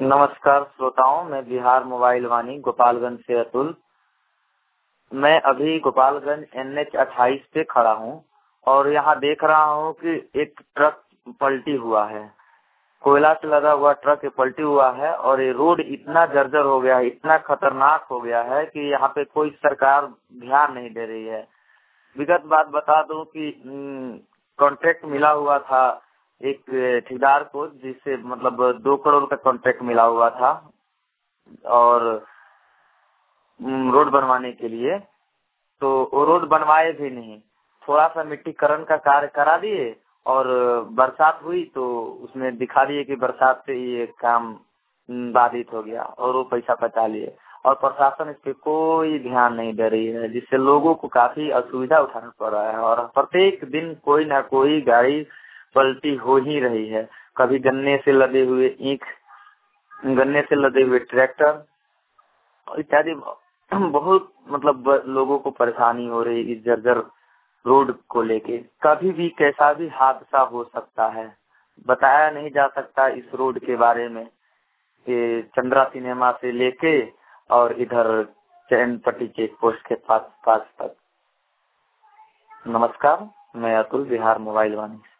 नमस्कार श्रोताओं, मैं बिहार मोबाइल वाणी गोपालगंज से अतुल। मैं अभी गोपालगंज NH 28 पे खड़ा हूँ और यहाँ देख रहा हूँ कि एक ट्रक पलटी हुआ है। कोयला से लदा हुआ ट्रक पलटी हुआ है और ये रोड इतना जर्जर हो गया है, इतना खतरनाक हो गया है कि यहाँ पे कोई सरकार ध्यान नहीं दे रही है। विगत बात बता दूं कि कॉन्ट्रैक्ट मिला हुआ था एक ठेकेदार को, जिससे मतलब 2 करोड़ का कॉन्ट्रैक्ट मिला हुआ था और रोड बनवाने के लिए। तो वो रोड बनवाए भी नहीं, थोड़ा सा मिट्टीकरण का कार्य करा दिए और बरसात हुई तो उसमें दिखा दिए कि बरसात से ये काम बाधित हो गया और वो पैसा बचा लिए। और प्रशासन इस पे कोई ध्यान नहीं दे रही है, जिससे लोगों को काफी असुविधा उठाना पड़ रहा है और प्रत्येक दिन कोई ना कोई गाड़ी पलटी हो ही रही है। कभी गन्ने से लदे हुए ईंट, गन्ने से लदे हुए ट्रैक्टर इत्यादि बहुत मतलब लोगों को परेशानी हो रही इस जर्जर रोड को लेके। कभी भी कैसा भी हादसा हो सकता है, बताया नहीं जा सकता इस रोड के बारे में कि चंद्रा सिनेमा से लेके और इधर चैनपट्टी चेक पोस्ट के पास तक। नमस्कार, मैं अतुल, बिहार मोबाइल वाणी।